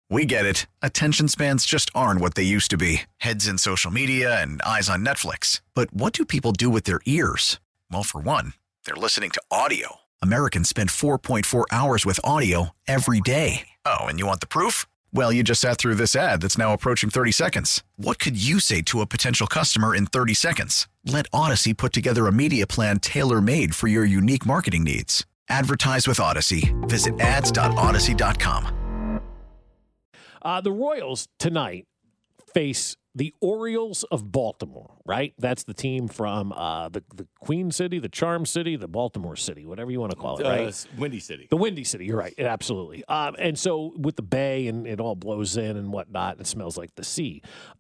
We get it. Attention spans just aren't what they used to be. Heads in social media and eyes on Netflix. But what do people do with their ears? Well, for one, they're listening to audio. Americans spend 4.4 hours with audio every day. Oh, and you want the proof? Well, you just sat through this ad that's now approaching 30 seconds. What could you say to a potential customer in 30 seconds? Let Odyssey put together a media plan tailor-made for your unique marketing needs. Advertise with Odyssey. Visit ads.odyssey.com. The Royals tonight face the Orioles of Baltimore, right? That's the team from the Queen City, the Charm City, the Baltimore City, whatever you want to call it, right? Windy City. The Windy City, you're right. Absolutely. And so with the bay and it all blows in and whatnot, it smells like the sea.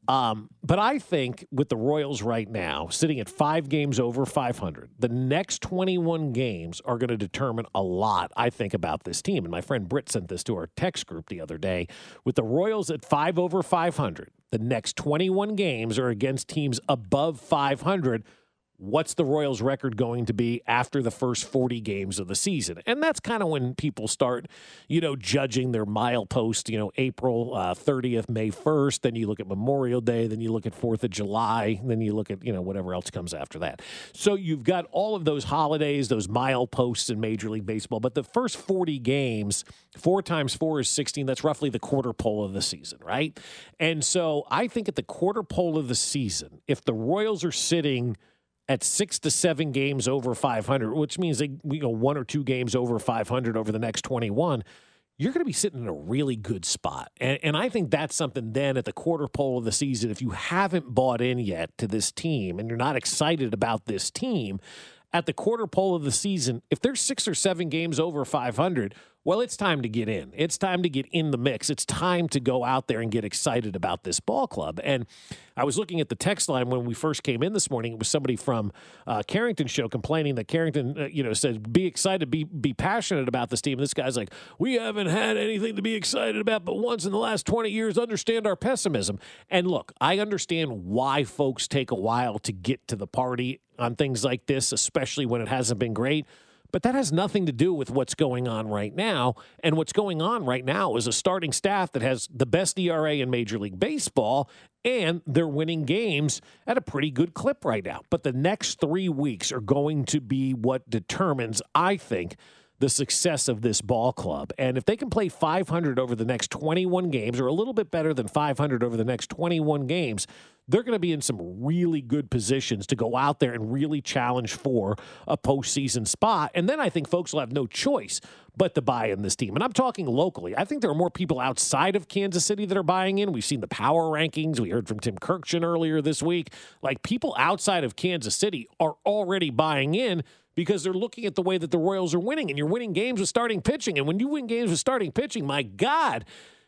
But I think with the Royals right now, sitting at 5 games over 500, the next 21 games are going to determine a lot, I think, about this team. And my friend Britt sent this to our text group the other day. With the Royals at 5 over 500, the next 21 games are against teams above 500. What's the Royals' record going to be after the first 40 games of the season? And that's kind of when people start, judging their milepost, April 30th, May 1st. Then you look at Memorial Day. Then you look at 4th of July. Then you look at, whatever else comes after that. So you've got all of those holidays, those mileposts in Major League Baseball. But the first 40 games, 4 times 4 is 16. That's roughly the quarter pole of the season, right? And so I think at the quarter pole of the season, if the Royals are sitting at 6 to 7 games over 500, which means they 1 or 2 games over 500 over the next 21, you're going to be sitting in a really good spot. And I think that's something then at the quarter pole of the season, if you haven't bought in yet to this team and you're not excited about this team, at the quarter pole of the season, if there's 6 or 7 games over 500, well, it's time to get in. It's time to get in the mix. It's time to go out there and get excited about this ball club. And I was looking at the text line when we first came in this morning. It was somebody from Carrington Show complaining that Carrington, said, be excited, be passionate about this team. And this guy's like, we haven't had anything to be excited about but once in the last 20 years. Understand our pessimism. And look, I understand why folks take a while to get to the party on things like this, especially when it hasn't been great. But that has nothing to do with what's going on right now. And what's going on right now is a starting staff that has the best ERA in Major League Baseball, and they're winning games at a pretty good clip right now. But the next 3 weeks are going to be what determines, I think, the success of this ball club. And if they can play 500 over the next 21 games, or a little bit better than 500 over the next 21 games, they're going to be in some really good positions to go out there and really challenge for a postseason spot. And then I think folks will have no choice but to buy in this team. And I'm talking locally. I think there are more people outside of Kansas City that are buying in. We've seen the power rankings. We heard from Tim Kirkjian earlier this week. Like, people outside of Kansas City are already buying in because they're looking at the way that the Royals are winning. And you're winning games with starting pitching. And when you win games with starting pitching, my God,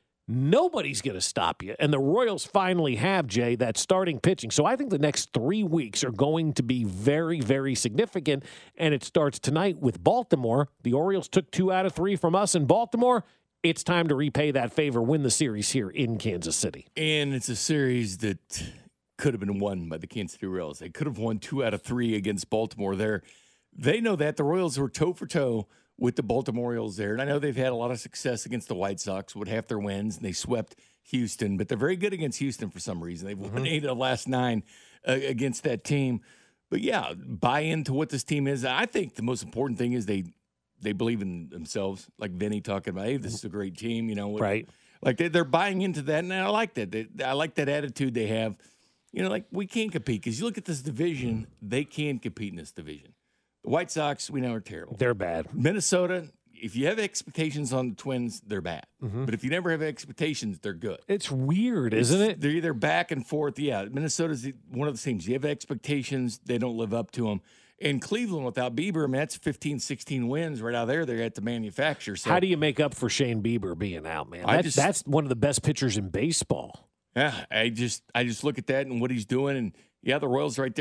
nobody's going to stop you. And the Royals finally have, Jay, that starting pitching. So I think the next 3 weeks are going to be very, very significant. And it starts tonight with Baltimore. The Orioles took 2 out of 3 from us in Baltimore. It's time to repay that favor, win the series here in Kansas City. And it's a series that could have been won by the Kansas City Royals. They could have won 2 out of 3 against Baltimore there. They know that. The Royals were toe for toe with the Baltimore Orioles there. And I know they've had a lot of success against the White Sox with half their wins, and they swept Houston. But they're very good against Houston for some reason. They've won 8 of the last 9 against that team. But, yeah, buy into what this team is. I think the most important thing is they believe in themselves, like Vinny talking about, hey, this is a great team. Right. Like they're buying into that, and I like that. I like that attitude they have. Like we can compete because you look at this division, they can compete in this division. The White Sox, we know, are terrible. They're bad. Minnesota, if you have expectations on the Twins, they're bad. But if you never have expectations, they're good. It's weird, isn't it? They're either back and forth. Yeah, Minnesota's one of the teams. You have expectations, they don't live up to them. And Cleveland, without Bieber, I mean, that's 15, 16 wins right out there. They're at the manufacturer. So how do you make up for Shane Bieber being out, man? That's one of the best pitchers in baseball. Yeah, I just look at that and what he's doing. And, yeah, the Royals right there.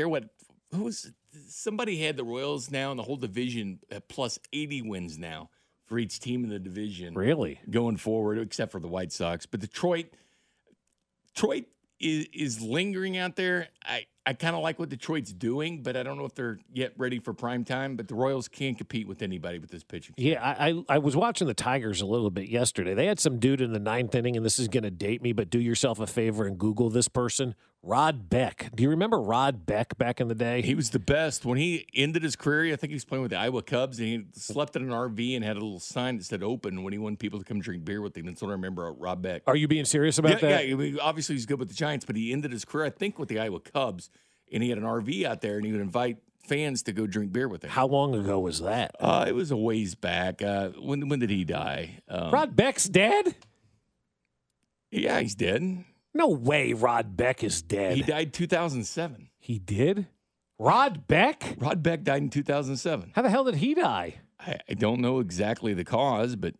Somebody had the Royals now in the whole division at plus 80 wins now for each team in the division. Really? Going forward, except for the White Sox. But Detroit is lingering out there. I I kind of like what Detroit's doing, but I don't know if they're yet ready for prime time. But the Royals can't compete with anybody with this pitching. Yeah, I was watching the Tigers a little bit yesterday. They had some dude in the ninth inning, and this is going to date me, but do yourself a favor and Google this person. Rod Beck. Do you remember Rod Beck back in the day? He was the best. When he ended his career, I think he was playing with the Iowa Cubs, and he slept in an RV and had a little sign that said open when he wanted people to come drink beer with him. That's what I remember about Rod Beck. Are you being serious about that? Yeah, I mean, obviously he's good with the Giants, but he ended his career, I think, with the Iowa Cubs, and he had an RV out there, and he would invite fans to go drink beer with him. How long ago was that? It was a ways back. When did he die? Rod Beck's dead? Yeah, he's dead. No way Rod Beck is dead. He died 2007. He did? Rod Beck? Rod Beck died in 2007. How the hell did he die? I don't know exactly the cause, but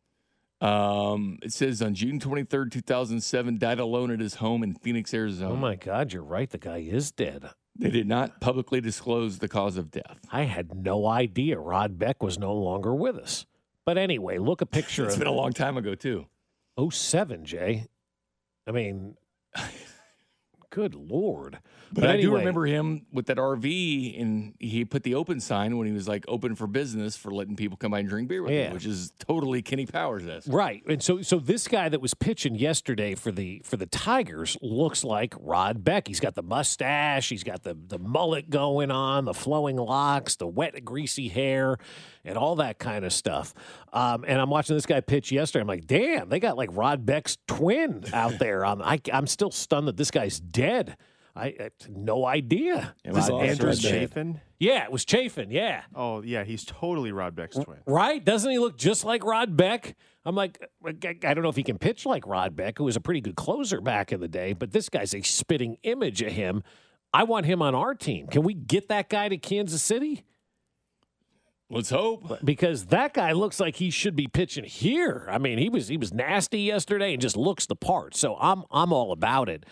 it says on June 23rd, 2007, died alone at his home in Phoenix, Arizona. Oh, my God, you're right. The guy is dead. They did not publicly disclose the cause of death. I had no idea Rod Beck was no longer with us. But anyway, look a picture It's of been a long time ago, too. 07, Jay. I mean, good Lord. But I do remember him with that RV, and he put the open sign when he was like open for business for letting people come by and drink beer with him, which is totally Kenny Powers-esque. Right. And so this guy that was pitching yesterday for the Tigers looks like Rod Beck. He's got the mustache, he's got the mullet going on, the flowing locks, the wet, greasy hair, and all that kind of stuff. And I'm watching this guy pitch yesterday. I'm like, damn, they got like Rod Beck's twin out there. I'm still stunned that this guy's dead. I had no idea. Was Andrew Chafin? Yeah, it was Chafin, yeah. Oh, yeah, he's totally Rod Beck's twin. Right? Doesn't he look just like Rod Beck? I'm like, I don't know if he can pitch like Rod Beck, who was a pretty good closer back in the day, but this guy's a spitting image of him. I want him on our team. Can we get that guy to Kansas City? Let's hope. Because that guy looks like he should be pitching here. I mean, he was nasty yesterday and just looks the part. So I'm all about it.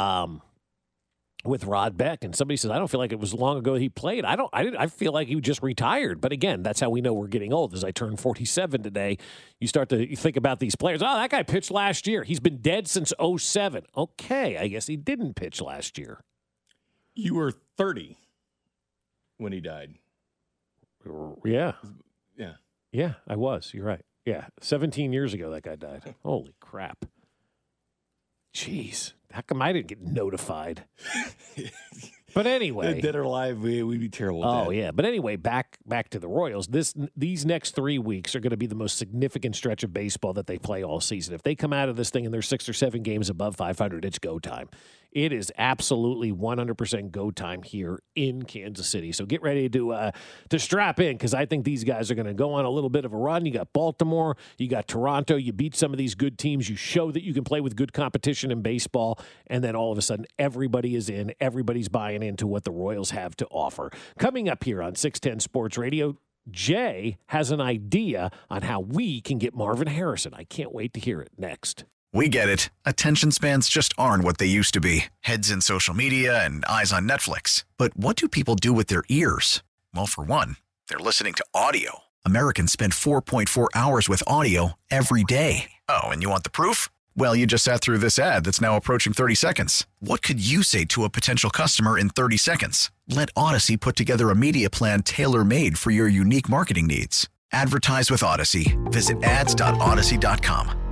With Rod Beck, and somebody says, I don't feel like it was long ago he played. I feel like he just retired. But again, that's how we know we're getting old. As I turn 47 today, you start to think about these players. Oh, that guy pitched last year. He's been dead since 07. Okay, I guess he didn't pitch last year. You were 30 when he died. Yeah. Yeah. Yeah, I was. You're right. Yeah, 17 years ago that guy died. Holy crap. Jeez. How come I didn't get notified? But anyway, dead or alive, we'd be terrible. Oh yeah, but anyway, back to the Royals. These next 3 weeks are going to be the most significant stretch of baseball that they play all season. If they come out of this thing and they're 6 or 7 games above 500, it's go time. It is absolutely 100% go time here in Kansas City. So get ready to strap in, because I think these guys are going to go on a little bit of a run. You got Baltimore, you got Toronto. You beat some of these good teams. You show that you can play with good competition in baseball, and then all of a sudden everybody is in. Everybody's buying into what the Royals have to offer. Coming up here on 610 Sports Radio, Jay has an idea on how we can get Marvin Harrison. I can't wait to hear it next. We get it. Attention spans just aren't what they used to be. Heads in social media and eyes on Netflix. But what do people do with their ears? Well, for one, they're listening to audio. Americans spend 4.4 hours with audio every day. Oh, and you want the proof? Well, you just sat through this ad that's now approaching 30 seconds. What could you say to a potential customer in 30 seconds? Let Odyssey put together a media plan tailor-made for your unique marketing needs. Advertise with Odyssey. Visit ads.odyssey.com.